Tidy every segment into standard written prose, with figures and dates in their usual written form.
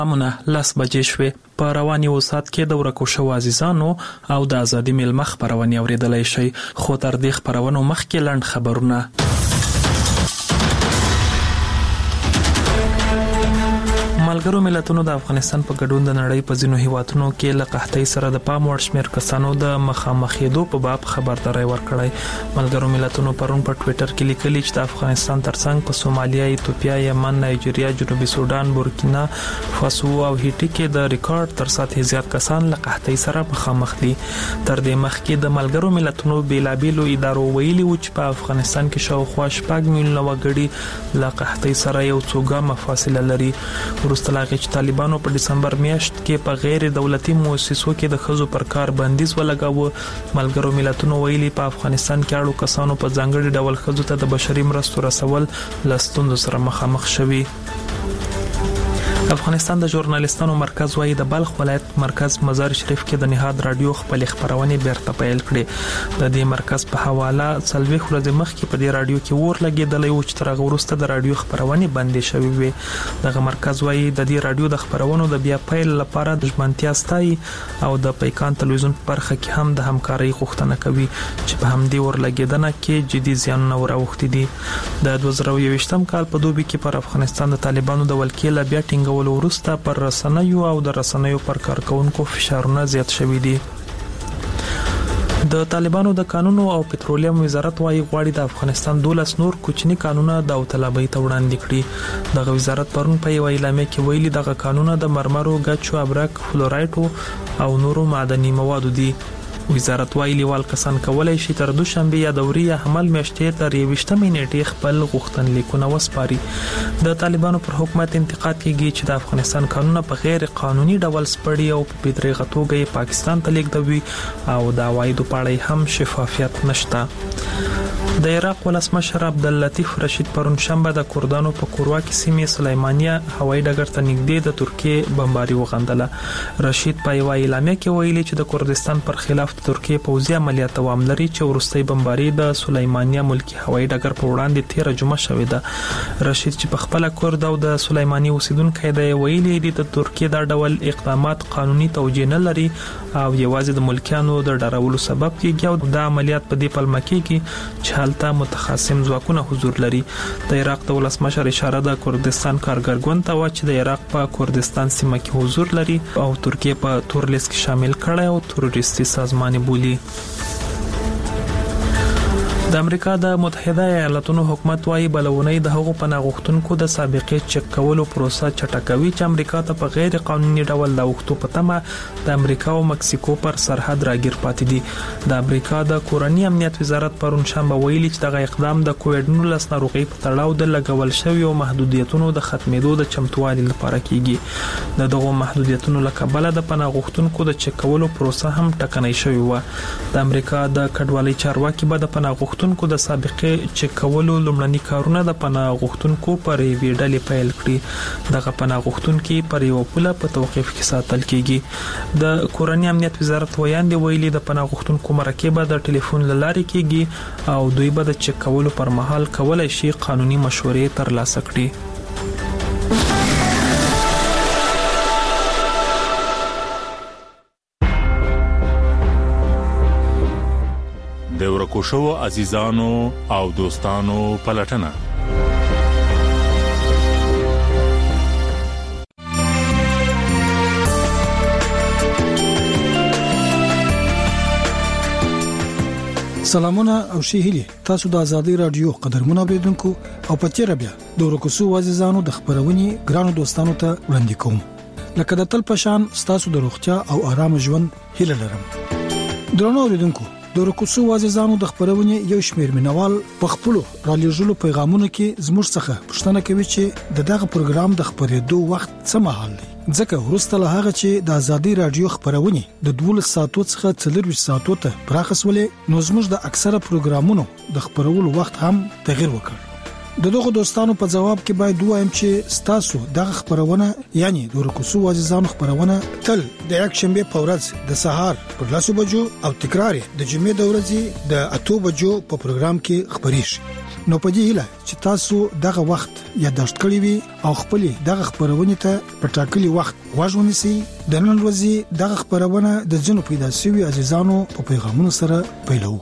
امونه 10 بجې شوې. په رواني وسات کې د ورکو شو عزیزانو او د ازادي ملمخ خبرونه اوریدلای شي. خو تر دې خبرونو مخکې لاند خبرونه. ملګرو ملتونو د افغانستان په ګډون د نړۍ په ځینو هیوادونو کې له قحطۍ سره د پام وړ شمېر کسانو د مخامخېدو په باب خبرداري ورکړی. ملګرو ملتونو پرون په ټوئیټر کې لیکلي چې د افغانستان ترڅنګ په سومالیا، ایتوپیا، یمن، نایجیریا، جنوبي سودان، بورکینا فاسو او هیټي کې د ریکارډ تر سطح زیات کسان له قحطۍ سره مخامخ دي. تر دې مخکې د ملګرو ملتونو بیلابېلو ادارو ویلي و چې په افغانستان کې شاوخوا 6 میلیونه وګړي له قحطۍ سره یو څو ګامه فاصله لري. ورستلاغه چې طالبانو په دسمبر میاشت کې په غیر دولتي مؤسسو کې د خزو پر کار بندیز ولګاوه. ملګرو ملتونو ویلي په افغانستان کې اړو کسانو په ځانګړي ډول خزو ته د بشري مرستو رسول لستوندو سره مخامخ شوي. افغانستان د ژورنالیستانو مرکز وايي د بلخ ولایت مرکز مزار شریف کې د نهاد رادیو خپل خبرونه بیرته پیل کړې. د دې مرکز په حواله څلوي ورځې مخکې په دې رادیو کې ور لګیدلې و چې تر هغه وروسته د رادیو خبرونه بندې شوې وي. دغه مرکز وايي د دې رادیو د خبرونو د بیا پیل لپاره د ژمنتیا ستای او د پیکان تلویزیون په برخه کې هم د همکارۍ غوښتنه کوي چې په همدې ور لګیدنه کې جدي زیانونه وراوښتي دي. د 2021م کال په دوبي کې پر افغانستان د طالبانو د ولکې لا بیا ټینګول ورسته پر رسنیو او د رسنیو پر کارکونکو فشارونه زیات شوي دي. د طالبانو د قانونو او پټرولیم وزارت وايي غواړي د افغانستان 12 نور کوچني قانونه د داوطلبۍ ته وړاندې کړي. دغه وزارت پرون په یو اعلامیه کې ویلي دغه قانونه د مرمرو، ګچو، ابرک، فلورایټو او نورو معدني موادو دي. وزارت وايي لیوال کسان کولای شي تر دوشنبه یا دوري حمل میاشتې تر 28 نیټې خپل غوښتنلیکونه وسپاري. د طالبانو پر حکومت انتقاد کیږي چې د افغانستان قانونونه په غیر قانوني ډول سپړي او په بېدریغه توګه پاکستان ته لیږدوي او د عوایدو په اړه هم شفافیت نشته. د عراق ولسمشر عبداللطیف رشید پرون شنبه د کردانو په کورواکي سیمې سلیمانیه هوایي ډګر ته نږدې د ترکیې بمباري وغندله. رشید په یو اعلامیه کې ویلي چې د کردستان پر خلاف ترکیه پوځي عملیات دوام لري چې وروستي بمباري د سلیمانیه ملکی هوایي ډګر په وړاندې 13 جمعه شوې ده. رشید چې په خپل کورد او د سلیمانیه اوسیدونکو دی ویلي دي د ترکیه د ډول اقدامات قانوني توجیه نه لري او یوازې د ملکیانو د ډارولو سبب کیږي او د عملیات په دې پلمه کېږي چې حالته متخاصم ځواکونه حضور لري. د عراق د ولسمشر اشاره د کردستان کارګر ګوند ته و چې د عراق په کردستان سیمه کې حضور لري او ترکیه په تور لیست کې شامل کړي او تروریستي سازمان بولي. د امریکا د متحده ایالاتونو حکومت وايي بلونی د هغو پناه غوښتونکو د سابقې چک کولو پروسه چټکوي چې امریکا ته په غیر قانوني ډول د وختو په تمه د امریکا او مکسیکو پر سرحد راګیر پاتې دي. د امریکا د کورنی امنیت وزارت پرون شنبه ویلي چې دغه اقدام د کووډ-19 ناروغي په تړاو د لګول شویو محدودیتونو د ختمېدو د چمتووالي لپاره کیږي. د دغو محدودیتونو لکبله د پناه غوښتونکو د چک کولو پروسه هم ټکنۍ شوې و. د امریکا د کډوالۍ چارواکي به د پناه غوښتونکو د سابقې چک کولو لومړني کارونه د پناه غوښتونکو پر یوې ډلې پیل کړي. دغه پناه غوښتونکي پر یو پوله په توقیف کې ساتل کیږي. د کورنی امنیت وزارت ویاندې ویلي د پناه غوښتونکو مرکه د ټلیفون لارې کیږي او دوی به د چک کولو پر مهال کولای شي قانوني مشورې ترلاسه کړي. د ورکو شو عزیزانو او دوستانو پلټنه. سلامونه او شهيلي تاسو د ازادي رادیو قدرمنو اوریدونکو او پچیر بیا د ورکو شو عزیزانو د خبرونې ګرانو دوستانو ته وړاندې کوم. لکه د تل پشان تاسو د روغتیا او آرام ژوند هیله لرم. درنو اوریدونکو د ورکوسو عزیزانو د خبرونه یو شمیر مینوال په خپل را لېږلو پیغامونو کې زموږ څخه پوښتنه کوي چې دغه پروګرام د خبرېدو وخت څه مهال دی. ځکه ورسته له هغه چې د ازادي رادیو خبرونه د 12 ساعتو څخه 4 ساعتو ته پراخسولې نو زموږ د اکثره پروګرامونو د خبرولو وخت هم تغیر وکړ. دغه دوستانو په جواب کې باید وایم چې ستاسو دغه خبرونه یعنی د ورکوسو عزیزانو خبرونه تل د یک شنبه په ورځ د سهار پر 10 بجو او تکرار د جمعې د ورځې د 8 بجو په پروګرام کې خبرېږي. نو په دې هیله چې تاسو دغه وخت یادداشت کړی وي او خپل دغه خبرونه ته په ټاکلي وخت واژونی سي. د نن ورځې دغه خبرونه د ځینو پیدا شوی عزیزانو په پیغامونو سره پیلو.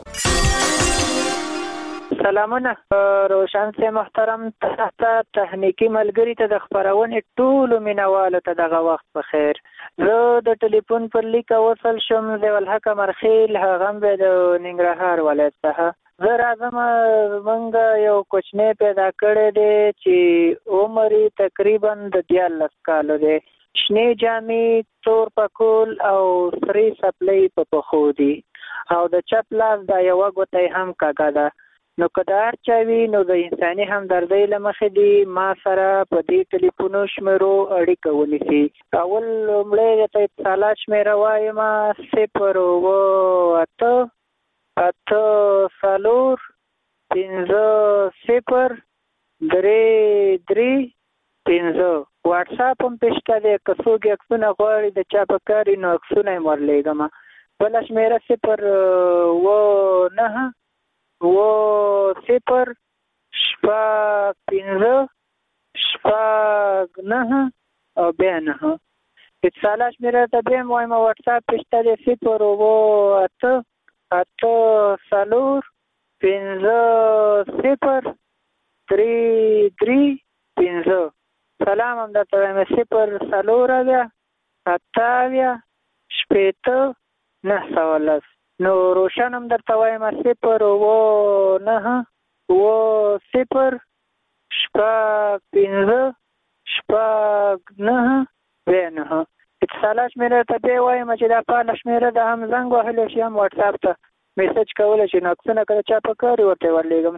سلامونه روشن سي محترم تخنیکی ملګری ته د خبرونه ټول مینوالو ته دغه وخت په خیر. زه د ټلیفون پر لیک وصل شم د ولحق مرخیل هغه به د ننګرهار ولایت څخه. زه راځم موږ یو کوچنی پیدا کړی دی چې عمر تقریبا د 14 کالو دی. شنه جامې تور پکول او سری سپلې په پخو دي او د چپ لاس د یو غوټي هم کاګه ده. نو کدار چوي نو د انساني همدردۍ لمخې دی ما سره په دې ټلیفونو شمیرو اړیکه ونیسي. اول لومړی د اتصالات شمیره وایم 0 واتس اپ هم پېشته دی. که څوک عکسونه غواړي د چا په کاري نو عکسونه یې ورلیږم. بله شمیره 0-9-5-9 او بیا 9. اتصالات شمیره ته بیا هم وایم واتس اپ پېشته دی 0-8-4-5-0-3-3-5. سلام هم درته وایم 0-8-8-9-9. نو روشن هم درته وایم 0-9-5-9. اتصالات شمیره ته بیا وایم چې دا پاله شمیره ده هم زنګ وهلی شي هم واتس اپ ته میسج کولی شي. نو عکسونه که د چا په کار ورته ورلیږم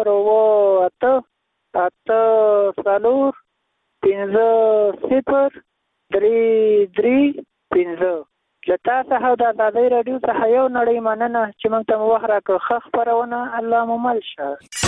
0-8-8-5-0-3-3-5. له تا څخه د ازادۍ راډیو څخه یو نړۍ مننه چې موږ ته مو وخت راکړ. ښه خپرونه الله مو مل شه.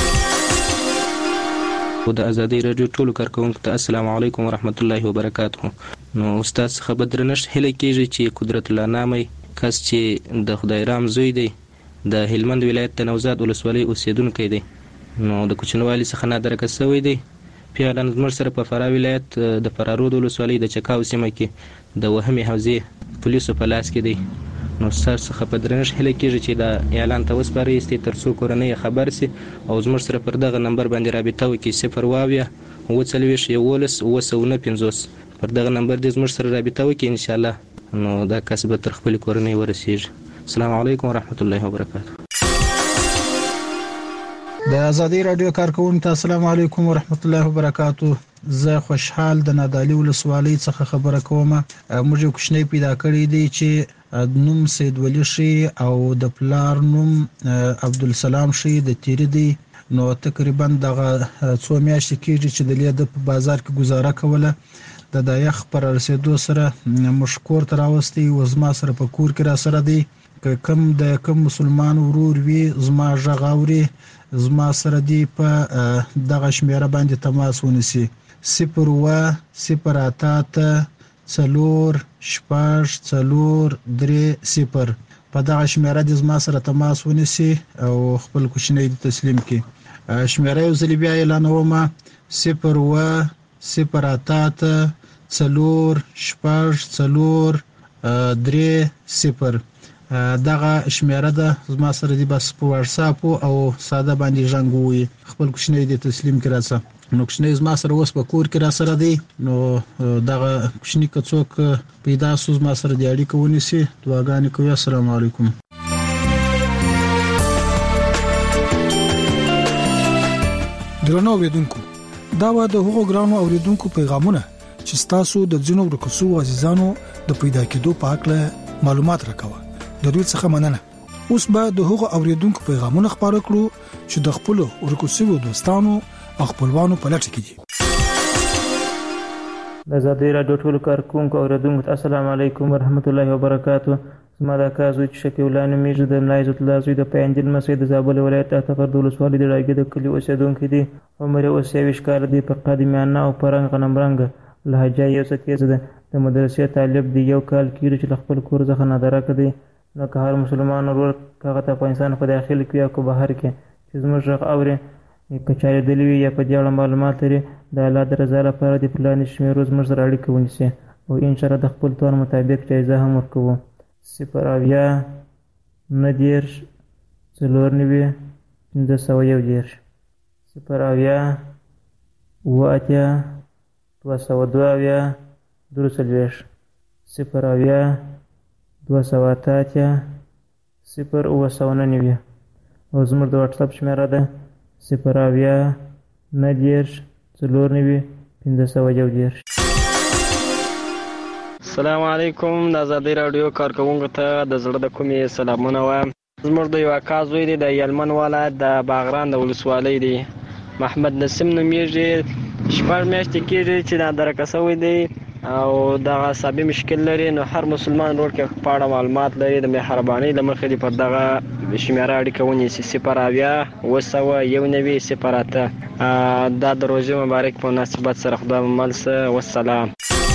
د ازادۍ راډیو ټولو کارکوونکو ته السلام علیکم ورحمت الله وبرکاته. نو استاد څخه بدرنښت هیله کیږي چې قدرت الله نامي کس چې د خدای رام زوی دی د هلمند ولایت د نوزاد ولسوالۍ اوسیدونکی دی نو د کوچنوالي څخه نادرکه شوی دی. پیاله زموږ سره په فراه ولایت د فرارود ولسوالۍ د چکاو سیمه کې د وهمي حوزې پولیسو په لاس کې دی. نو ستاسو څخه په درنښت هیله کیږي چې دا اعلان ته وسپارئ تر څو کورنۍ خبر سي او زموږ سره پر دغه نمبر باندې رابطه وکړي 0-2-40-950 پر دغه نمبر دې زموږ سره رابطه وکړي ان شاء الله. نو دا کس به تر خپل کورنۍ ورسیږي. السلام علیکم ورحمت الله وبرکاته. د ازادۍ رادیو کارکوونکو السلام علیکم ورحمت الله وبرکاته. زه خوشحال د نادعلي ولسوالۍ څخه خبره کوم. موږ یو کوچنی پیدا کړی دی چې نوم سید ولی شي او د پلار نوم عبدالسلام شي د تیری دی. نو تقریبا دغه څو میاشتې کېږي چې د لید په بازار کې گزاره کوله. د دایخ پر رسیدو سره مشکور تر اوستي و زما سره په کور کې را سره دی. کم مسلمان ورور وی زما ژغاوري زما سره دی په دغه شمیره باندې تماس ونیسي 0-8-4-6-4-3-0 په دغه شمیره د زما سره تماس ونیسي او خپل کوچنی تسلیم کړي. شمیره یو ځل بیا اعلانوم 0-8-4-6-4-3-0 دغه شمیره ده زما سره دی بس په واتس اپ او ساده باندې ژوندوي خپل کوچنی دی تسلیم کړه. نو کوچنی زما سره اوس په کور کې را سره دی. نو دغه کوچنی کڅوک پیدا سوز ما سره دی اړیکه ونیسي. دعاګانې کوي. السلام علیکم. درنو اوریدونکو دا و د هغو ګرانو اوریدونکو پیغامونه چې تاسو د ځینو ورکوسو عزیزانو د پیدا کېدو په اړه معلومات راکوه. د دوی څخه مننه. اوس به د هغو اوریدونکو پیغامونه خبرو کړو چې د خپل ورکوسو دوستانو او خپلوانو په لټه کې دي. د ازادۍ راډیو ټولو کارکوونکو او اوریدونکو السلام علیکم ورحمت الله وبرکاته. زما د کازو چې شفیع الله نومیږي د ملا عزت الله زوی د پیندل مسجد د زابل ولایت اتفر د ولسوالۍ د راګي د کلی اوسیدونکو دي. عمر اوس 23 کال دی. په قدیمانه او پرنګ غنمرنګ لهجه یو څه تیز ده. د مدرسې طالب دی. یو کال کېږي چې خپل کور څخه نادرکه دی. نو که هر مسلمان ورور هغه ته افغانستان په داخل کې او که بهر کې چې زموږ غږ اوري که چا لیدلي وي یا په دې اړه معلومات لري د الله د رضا لپاره دې په لاندې شمېرو زموږ سره اړیکه ونیسي او انشاءالله د خپل توان مطابق جایزه هم ورکوو. 0 90 94 510 0 8 202 240 0 208 0 او زموږ د واتساپ شمېره ده 0 90 94 510. السلام علیکم. د ازادۍ راډیو کارکوونکو ته د زړه د کومې سلامونه وایم. زموږ د یو اکا زوی دی د هلمند ولایت د باغران د ولسوالۍ دی، محمد نسیم نومیږي. 6 میاشتې کېږي چې نادرکه شوی دی او دغه عصبي مشکل لري. نو هر مسلمان ورور کې په اړه معلومات لري د مهربانۍ له مخې دې پر دغه شمېره اړیکه ونیسي 0 291 08. دا د روژې مبارک په مناسبت سره خدای مو مل شه. والسلام.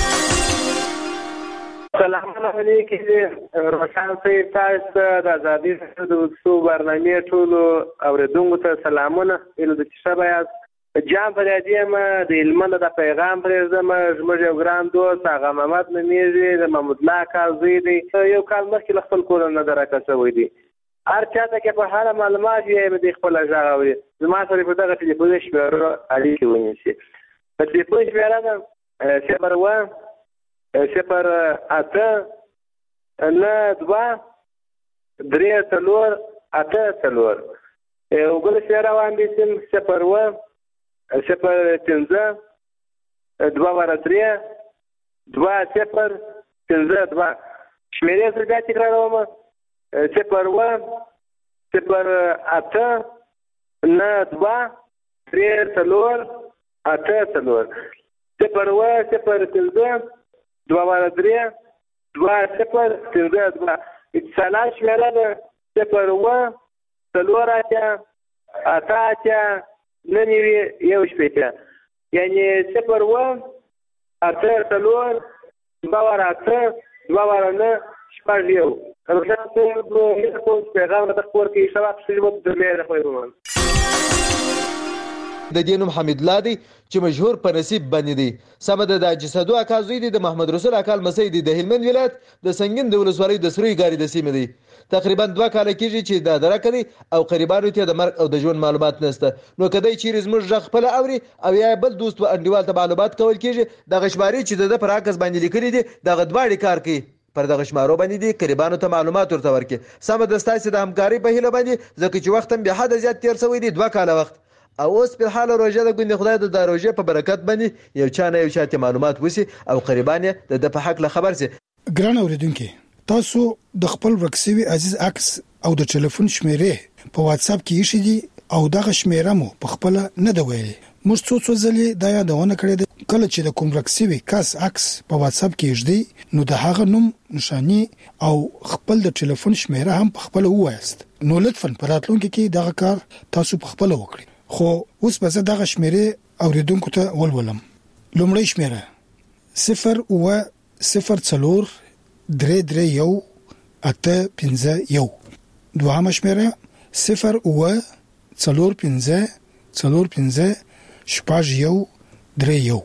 السلام علیکم. روشن صاحب تاسو د ازادۍ د وڅو برنامې ټولو اوریدونکو ته سلامونه. ایله د شپه یاست. جام فریادی ما د هلمند د پیغام پرېږدم. زموږ یو ګران دوست هغه محمد نومیږي، د محمود الله کال زوی دی. یو کال مخکې له خپل کور نه درکه شوی دی. هر چاته کې په هر معلومات یې د خپل ځای اوري. زما سره په دغه ټلیفون شمېره اړیکه ونیسي. په ټلیفون شمېره ده 0 0 8 9 2 3 4 8 4. یو بل شمېره واندې 0 0 5 2 3 2 0 5 2. شمېرې زه بیا تکراروم 0 0 8 9 2 3 4 8 4. 0 0 5 2 3 2 0 5 2. اتصالات شمېره ده 0 4 8 9 1 یعنی 0 8 4 2 9 1. روشن صاحب کوم پیغام د خبر کې شواک شوی د مېره خوښوم. د دینوم حمید الله دی چې مشهور په نصیب باندې دی. سمد د جسدو اکا زوی دی د محمد رسول اکال مسعود دی د هلمند ولایت د سنگین د ولسوالۍ د سروي ګاری د سیمې دی. تقریبا 2 کال کېږي چې دا درکړي او قریبانو ته د مرګ او د ژوند معلومات نشته. نو کدی چیرې زموږ ځخ خپل اوري او یا بل دوست و انډیوال ته معلومات کول کېږي د غشماري چې د پراکس باندې لیکلي دي دغه دواړي کار کوي پر دغه شمارو باندې دي قریبانو ته معلومات ورته ورکړي. سم د ستاسو د همکاري په هیله باندې ځکه چې وخت هم به حد زیات تیر شوی دی 2 کال وخت او اوس په حال روزه د ګوند خدای د روزه په برکت باندې یو چا نه یو چاته معلومات وسی او قریبانه د په حق له خبر سي. ګران اوریدونکو تاسو د خپل ورکسوي عزیز عکس او د ټلیفون شمیرې په واتس اپ کې شې دي او دغه شمیره مو په خپل نه دی ویلي. موږ څو ځلې دا یادونه کړې ده کله چې د کوم ورکسوي کس عکس په واتس اپ کې شې نو د هغه نوم نشانی او خپل د ټلیفون شمیره هم په خپل وایست. نو لطفا په راتلونکي کې دغه کار تاسو په خپل وکړئ. خو اوس به زه دغه شمیرې اوریدونکو ته ولولم. لومړی شمیره 0 و 0 4 3 3 1 8 5 1. دوهمه شمیره 0 و 4 5 4 5 شپږ 1 3 1.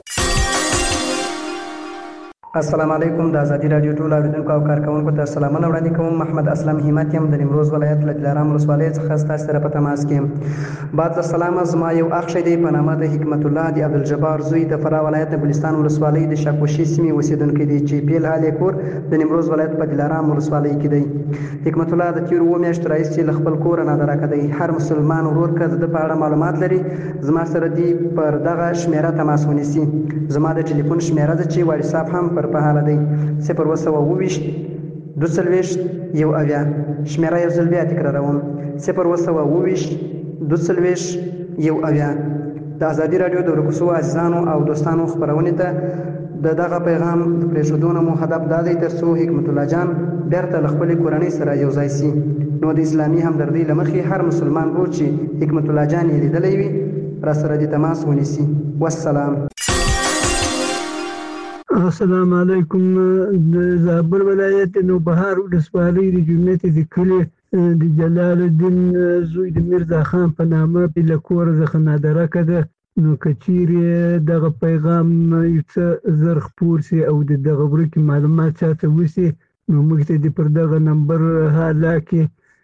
السلام علیکم. د ازادي رادیو ټول اوریدونکو او کارکونکو ته سلامونه وړاندې کوم. محمد اسلم همت یم د نیمروز ولایت له دلارام ولسوالۍ څخه تاسو سره په تماس کې. بعد السلام. زما یو اخ دی په نامه د حکمت الله دی عبدالجبار زوی د فرا ولایت د بلوچستان ولسوالۍ د شاکوشي سیمې اوسیدونکی دی چې پیل حال کور د نیمروز ولایت په دلارام ولسوالۍ کې دی. حکمت الله د تیر و میاشت رئیس چې خپل کور نه درکه دی. هر مسلمان ورور کده د په اړه معلومات لري زما سره دی پر دغه شمیره تماس ونیسي. زما د ټلیفون شمیره ده چې واتس اپ هم په حاله دی 0 2 2 1 اویا. شمیره یو ځل بیا تکراروم 0 2 2 1 اویا. د ازادي رادیو د ورکسو عزیزانو او دوستانو خبرونه ته دغه پیغام د پریښودونو مو هدف دا دی ترڅو حکمت الله جان بیرته خپل کورنۍ سره یو ځای شي. نو د اسلامي همدردی لمخې هر مسلمان ورور چې حکمت الله جان یې لیدلی وي را سره د تماس ونیسي. والسلام. السلام علیکم. د زابل ولایت نوبهار ولسوالۍ د جومات د کلي د جلال الدین زوی د میرزا خان په نامه له کوره څخه نادرکه ده. نو که چیرې دغه پیغام یو څه زر خپور سي او د دغه ورکې معلومات چاته وسي، نو موږ ته د پر دغه نمبر حالا کې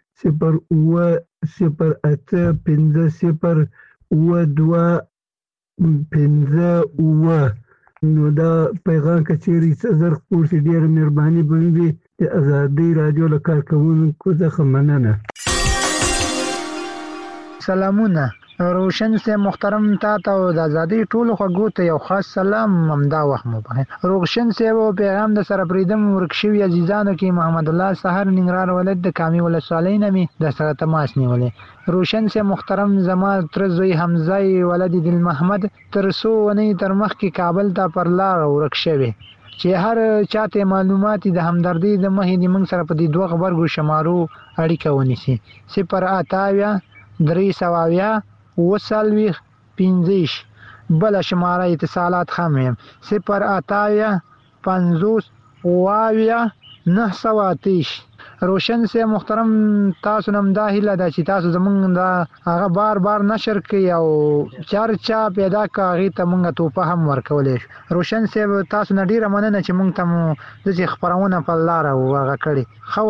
08050 نو دا پیغام که چیرې څه زر خپور سي ډېره مهرباني به وي. د ازادۍ راډیو له کارکوونکو څخه مننه. سلامونه روشن سے محترم تا ته د ازادۍ ټولو خوږو ته یو خاص سلام همدا وخت مو په روشن سے و پیغام د سره پریدم ورکشوي عزیزانو کې محمد الله سحر ننګرهار ولایت د کامي ولسوالۍ نمی د سره تماس نیولې. روشن سے محترم زما تر زوی حمزه ولد دل محمد تر سو ونی تر مخ کې کابل ته پر لار ورکشوي چې هر چاته معلومات د همدردی د مهې د موږ سره په دې دوه خبرګو شمارو اړیکه ونیسي. 088 320 15 بل شماره اتصالات هم 088 50 930. روشن سے محترم تاسو نم دا هیله ده چې تاسو زمونږ دا هغه بار نشر کړئ او چرچا پیدا کاغی ته مونږ توپه هم ورکولې. روشن سے تاسو نه ډیره مننه چې مونږ ته مو د خبرونه په لار او هغه کړی. خو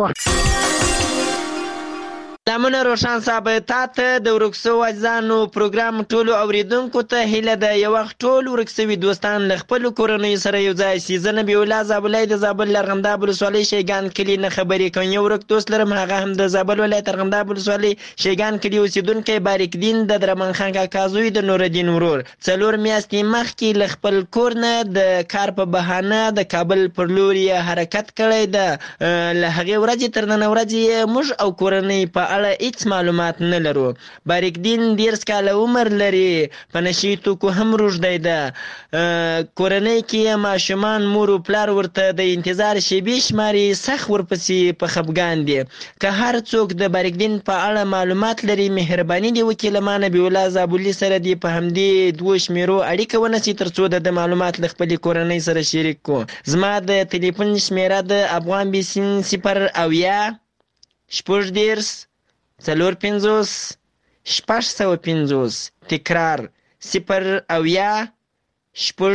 سلامونه روشن صاحب، تاسو د ورکسو وځانو پروګرام ټولو اوریدونکو ته هیله ده یو وخت ټول ورکسوي دوستان له خپل کورنۍ سره یو ځای شي. زه نبی الله زابلای د زابل لرغنداب ولسوالۍ شیګان کلی نه خبرې کوم. یو ورک دوست لرم، هغه هم د زابل ولایت لرغنداب ولسوالۍ شیګان کلی اوسیدونکی باریک دین د درمن خان کاکا زوی د نور الدین ورور 4 میاشتې مخکې له خپل کور نه د کار په بهانه د کابل پر لور حرکت کړی ده. له هغې ورځې تر نن ورځې موږ او کورنۍ په اړه هیڅ معلومات نه لرو. باریک دین 10 کاله عمر لري، په نشي توکو هم روږدی ده. کورنۍ کې ماشومان مور او پلار ورته د انتظار شیبې شماري، سخت ورپسې په خفګان دي. که هر څوک د باریک دین په اړه معلومات لري مهرباني دی وکړي له ما نبی الله زابلي سره دی په همدې دوه شمیرو اړیکه ونیسي ترڅو د معلومات له خپلې کورنۍ سره شریک کو. زما د ټلیفون شمیره د افغان بیسین 0 شپږ 450 650. تکرار 0 شپږ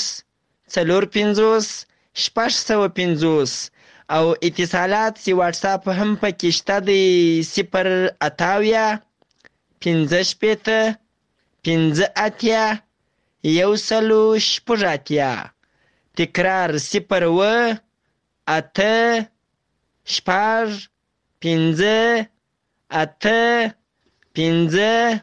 450 650. او اتصالات سی واتساپ هم پکې شته دی 0 58 15 1 تکرار 0 8 شپږ 15 8 15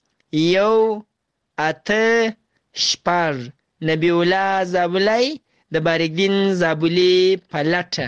1 شپږ. نبی الله زابلی د باریک دین زابلی پلټه.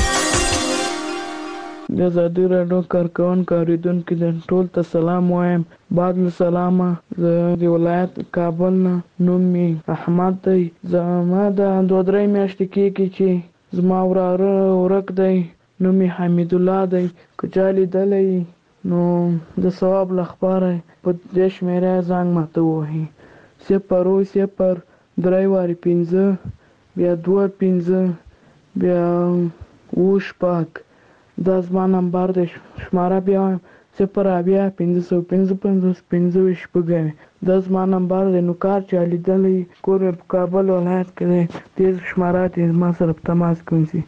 د ازادۍ راډیو کارکوونکو اوریدونکو ټول ته سلام وایم. بعد له سلامه زه د ولایت کابل نه، نوم مې احمد دی. زما د 2-3 میاشتې کېږي چې زما وراره ورک دی، نوم یې حمید الله دی. که چا لیدلی نو د ثواب لپاره په دې شمیره زنګ ماته ووهي 0 3 5 بیا 2 5 بیا 8 دا زما نمبر دی. شماره بیا 0 555 دا زما نمبر دی. نو کار چا لیدلی کور په کابل ولایت کې دی، دې شماره ته ما سره په تماس کوئ.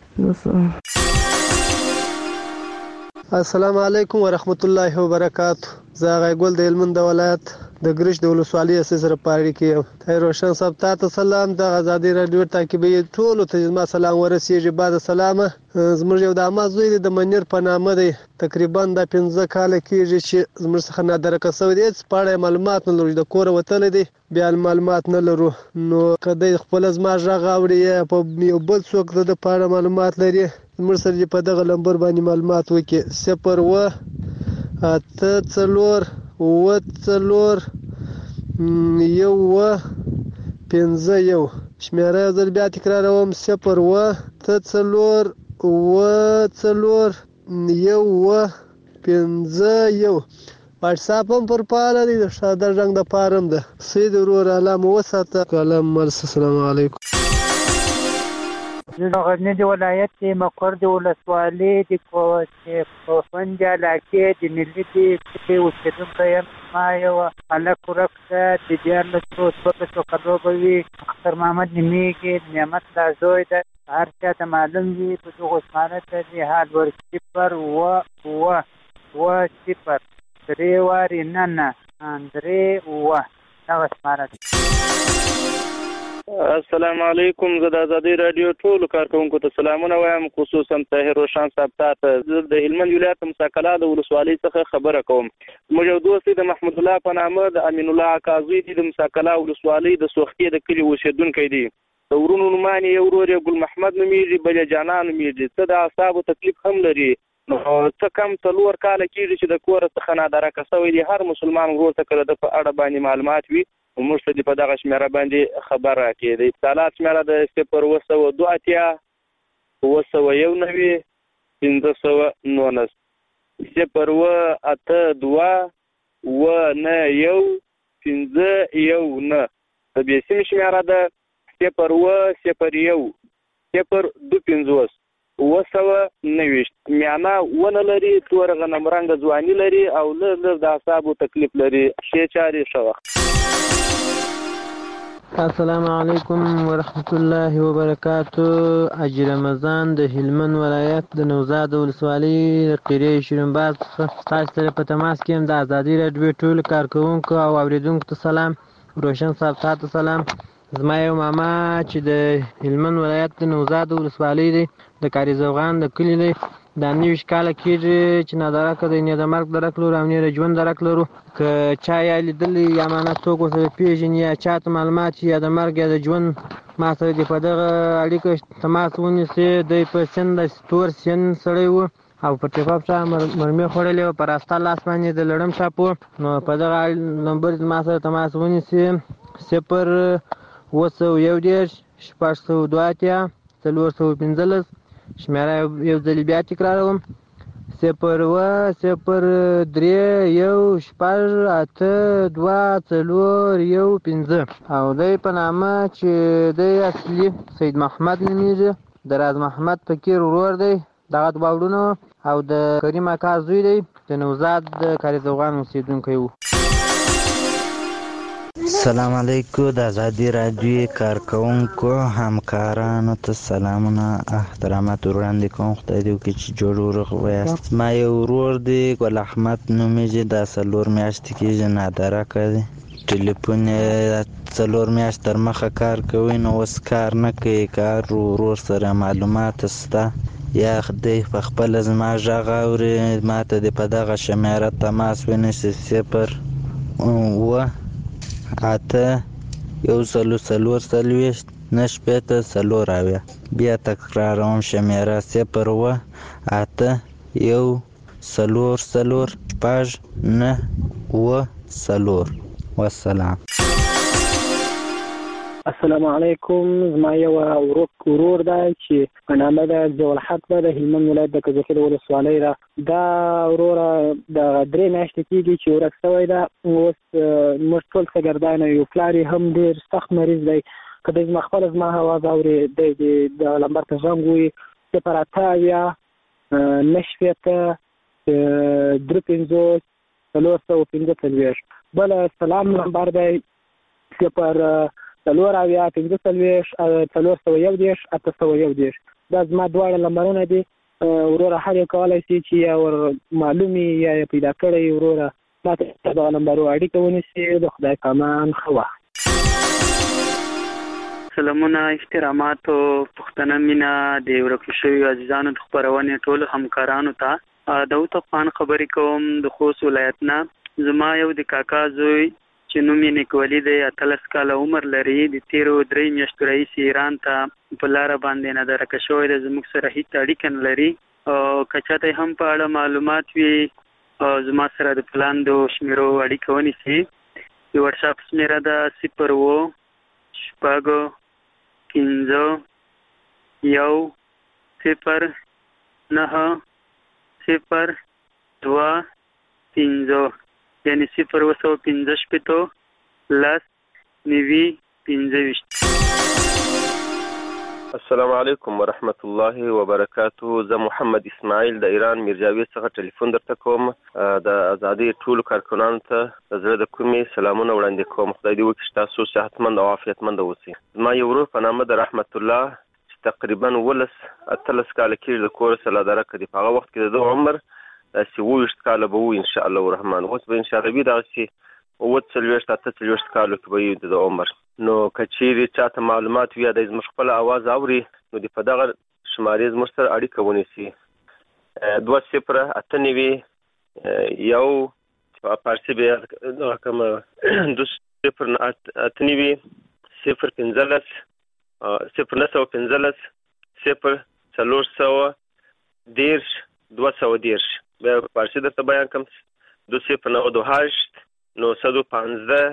السلام علیکم ورحمت الله وبرکاته. زه غیګل د هلمند ولایت د ګرش د ولسوالۍ سره پاره کې یم. روشن صاحب تاسو سلام. د ازادۍ راډیو تعقیبي ټول ته ما سلام ورسیږي. بعد سلامه زموږ یو د امازوی د منیر په نامه دی، تقریبا د 15 کال کېږي چې زموږ څخه نادرکه شوی دی. پاره معلومات نه لرو، د کور وتل دی، بیا معلومات نه لرو. نو کله خپل زما ژغ اوري په یو بل څوک د پاره معلومات لري، زموږ سره په دغه نمبر باندې معلومات وکړي 0 8 4 1 5 شمیره زل بیا تکراروم 0 8 4 1 5 واتساپ هم پر پاله دی، د شاده رنګ د پارم ده. سید ورور علامه وساته کلام مرس. السلام علیکم. د غزني ولایت مقر د ولسوالۍ د کوفند علاقې د ملي کې اوسېدونکی یم. ما یو هلک ورک ده د 14 کالو به وي. اختر محمد نومېږي، نعمت الله زوی ده. هر چا ته معلوم وي په دغو اسمانه ته د حال ور 0 3 واري نه 3 دغه اسمانه ده. السلام علیکم. زه د ازادي رادیو ټولو کارکونکو ته سلامونه وایم، خصوصا طاهر روشن صاحب ته. زه د هلمند ولایت مساکلا د ولسوالۍ څخه خبره کوم. موږ یو دوست د محمود الله په نامه د امین الله کاظمی د مساکلا ولسوالۍ د سوختي د کلي اوسیدونکی دی. د ورونو نومانې یو ورور یې ګل محمد نومېږي، بل یې جانان نومېږي. څه د اعصابو تکلیف هم لري. نو څه کم 4 کاله کېږي چې د کوره څخه نادرکه شوی دی. هر مسلمان ورور ته کله د په اړه باندې معلومات وي موږ ته په دغه شمیره باندې خبر راکړي. د اتصالات شمیره د 082 991 519 082 991 د بیسیم شمیره د 001 025 990. میانا ونه لري، تور غنم رنګ ځواني لري او له د اعصابو تکلیف لري. شي چاري شوه. السلام علیکم ورحمت الله وبرکاتو. حاجی رمضان د هلمند ولایت د نوزاد ولسوالۍ د قریه شیرینباز تاسو سره په تماس کې یم. د ازادي راډیو ټول کارکونکو او اوریدونکو ته سلام. روشن صاحب ته سلام. زما یو ماما چې د هلمند ولایت د نوزاد ولسوالۍ دی د کاری زوغان د کلي دی. دا 90 کاله کېږي چې نادرکه دی، نه د مرګ درک لرو او نه د ژوند درک لرو. که چا یا لیدلی یا معنی څوک ورسره پېژني یا چا ته معلومات یا د مرګ یا د ژوند ما سره دې په دغه اړیکه تماس ونیسي. دی په سن د تور سن سړی و او په ټیپاپ چا مرمۍ خوړلې وه، په راسته لاس باندې د لړم چاپ و. نو په دغه نمبر ما سره تماس ونیسي 0 602 415. شمیره یو ځل بیا تکراروم 0 0 3 1 6 8 2 4 1 5. او دی په نامه چې دی اصلي سید محمد نومېږي، د راز محمد فقیر ورور دی. دغه دوه وروڼه او د کریم اکا زوی دی، د نوزاد د کاري زوغان اوسېدونکی و. السلام علیکم. د ازادي راډیو کارکونکو همکارانو ته سلامونه احترامات وړاندې کوم. خدای دې وکړي چې جوړ ورغ ویاست. ما یو ورور دی ګل احمد نومېږي، دا 4 میاشتې کېږي نادرکه دی. ټلیفون یې 4 میاشت تر مخه کار کوي، نو اوس کار نه کوي. کار ورور سره معلومات شته یا خدای په خپله زما غږ اوري ما ته دې په دغه شمیره تماس ونیسي 0 9 1 4 4 بیا تکراروم شمیره 0 8 1 4 4 4 والسلام. السلام علیکم. زما یو ورور دی چې په نامه د ضیاءالحق ده، د هلمند ولایت د کجکي ولسوالۍ ده. دا وروره د 3 میاشتې کېږي چې ورک شوی ده. اوس موږ ټول شاګردان یو، پلار یې هم ډېر سخت مریض دی. که دی زما خپله زما اواز اوري دی د لمبر ته زنګ ووایي 0 9 3 4 بله سلام نمبر دی 0 4 4 دا زما دواړه نمبرونه دي. وروره هر یو کولی شي چې یا ور معلومي یا پیدا کړی وروره ما ته دغه نمبرو اړیکه ونیسي. د خدای په امان ښه وخت. سلامونه، احترامات او پښتنه مینه د ورکو شویو عزیزانو د خپرونې ټولو همکارانو ته. داود افغان خبرې کوم د خوست ولایت نه. زما یو د کاکا زوی چې نوم یې نیکولي دی، 18 کاله عمر لري. د تیرو 3 میاشتو راهیسې ایران ته په لاره باندې نادرکه شوی دی. زموږ سره هیڅ اړیکه نه لري. که چاته هم په اړه معلومات وي زما سره د پلاندو شمیرو اړیکه ونیسي. د وټساپ شمیره ده 0 6 5 1 0 9 0 2 5 یعنی 0 15 10 9 25. السلام علیکم ورحمت الله وبرکاته. زه محمد اسماعیل د ایران میرجاوی څخه ټلیفون درته کوم. د ازادي ټولو کارکونانو ته د زړه د کومې سلامونه وړاندې کوم. خدای دې وکړي چې تاسو صحتمند او عافیتمند اوسئ. زما یو ورور په نامه د رحمت الله چې تقریبا 13 کاله کېږي د کور سره درک دی. په هغه وخت کې د عمر 27 کاله به وي ان شاء الله الرحمن. اوس به ان شاء الله وي دغه 40 کالو کې به وي د عمر. نو کچېری چاته معلومات وي د زموږ خپل आवाज اوري نو د په دغه شمارې زموږ سره اړیکه ونیسي 2089 یو پارسی به کوم 2089 015 015 0 به پارسی درته بیان کوم 298 915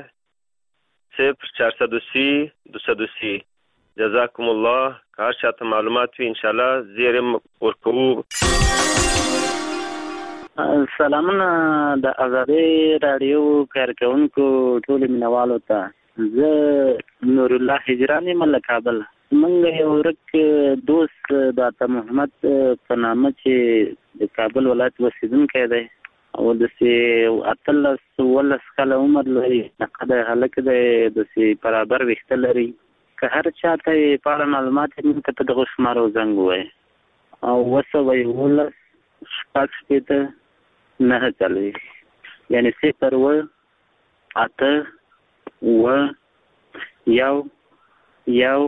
0430 جزاكم الله. کار شاته معلومات وي ان شاء الله زیرم ورکو. سلامونه د ازادي رادیو کارکونکو ټول مینوالو ته. زه نور الله هجرانی مل کابل. منګ یو ورک دوست د عطا محمد په نامه چې د کابل ولایت اوسیدونکی دی او د سي 13 کاله عمر لري. نقد هلک د سي برابر وخت لري. که هر چاته په معلومات موږ ته د شمارو زنګ وای او وسوي ول شپږ شپته نه چلوي یعنی 0 و 8 و یو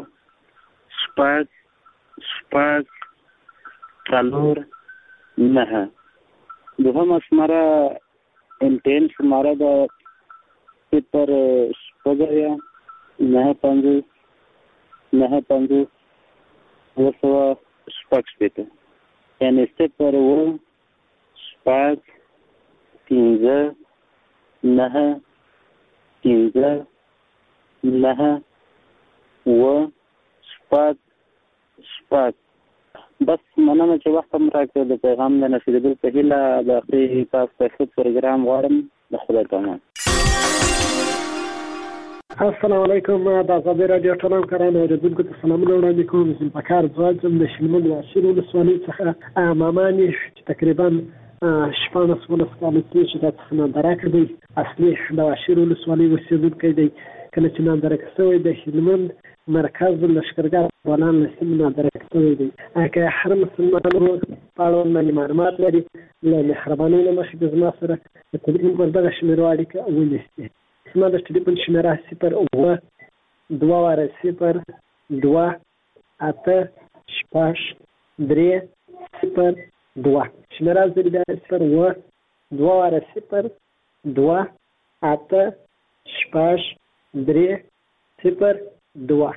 شپږ څلور نه. دوهم شماره انټین شماره د 0 شپږ نه 5 وسو شپږ شپته یعنی 0 و شپږ 15 نه 15 نه و شپږ. بس مننه چې وخت هم راکړ د پیغام د نشریدو په هیله د اخري تاسو په پروګرام غواړم د خدای پامان. السلام علیکم د ازادي رادیو ټولو کارانو اوریدونکو ته سلامونه وړاندې کوم. زه په کار ځوځم د شلمن واشر ولسوالۍ څخه مامانی چې تقریبا 14 کاله چې د څخه درک دی. اصلي د واشر ولسوالۍ اوسیدونکی دی. کله چې نن درک شوی د شلمن مرکز لشکرګاه افغانان لسیم نه درک شوی دی. که هر مسلمان په اړه معلومات لري له مهربانۍ نه مخکې د زما سره د تلیفون پر دغه شمیرو اړیکه ونیسي. زما د تلیفون شمیره 0 0 2 8 6 3 0 2 شمیره زری بیا 0 2 2 8 6 3 0 2.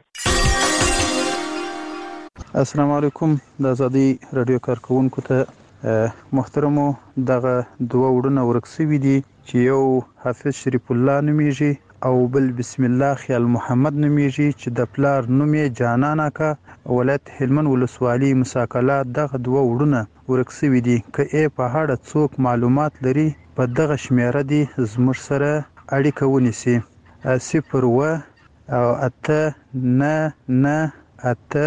السلام علیکم د ازادي رادیو کارکونکو ته محترمو. دغه دوه وړونه ورکسوي دي چې یو حافظ شریف الله نومیږي او بل بسم الله خیال محمد نومیږي چې د پلار نوم یې جانان اکا ولایت هلمند ولسوالۍ مساکله. دغه دوه وړونه ورکسوي دي. که په هړه څوک معلومات لري په دغه شمیره دي زموږ سره اړیکه ونیسي 0 و 8 نه 8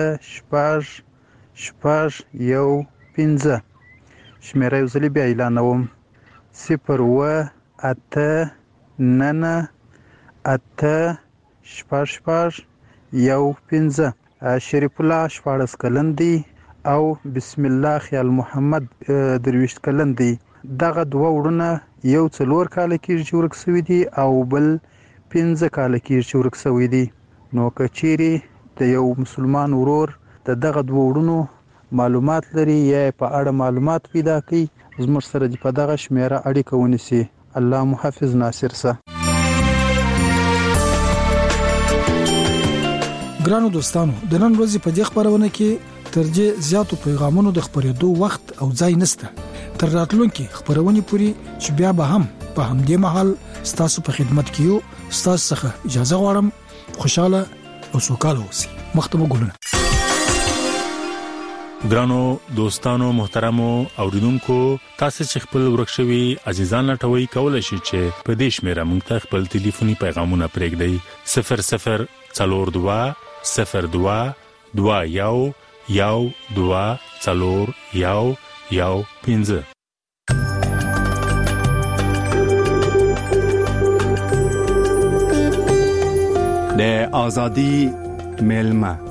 شپږ یو 15 شمیره یو ځلې بیا اعلانوم 0 و 8 نه 8 شپږ یو 15. شریف الله 14 کلن دی او بسم الله خیال محمد 23 کلن دی. دغه دوه وړونه یو 4 کاله کېږي چې ورک شوي دي او بل 15 کاله کېږي چې ورک شوي دي. نو که چیرې د یو مسلمان ورور د دغه دوه وړونو معلومات لري یا په اړه معلومات پیدا کړي زموږ سره د په دغه شمیره اړیکه ونیسي. الله محافظ ناصر سه. ګرانو دوستانو د نن ورځې په دې خبرونه کې ترجیح زیاتو پیغامونو د خبرېدو وخت او ځای نشته. تر راتلونکي خبرونه پوری چې بیا به هم په همدې محل ستاسو په خدمت کې یو. ستاسو څخه اجازه غواړم خوشاله او سوکاله اوسئ. مختمه ګلونه. ګرانو دوستانو محترمو اوریدونکو تاسو چې خپل ورکشوي عزیزان لټوي کولای شئ چې په دې شمیره موږ ته خپل ټلیفوني پیغامونه پرېږدئ 00 42 02 21120415. د ازادي ملما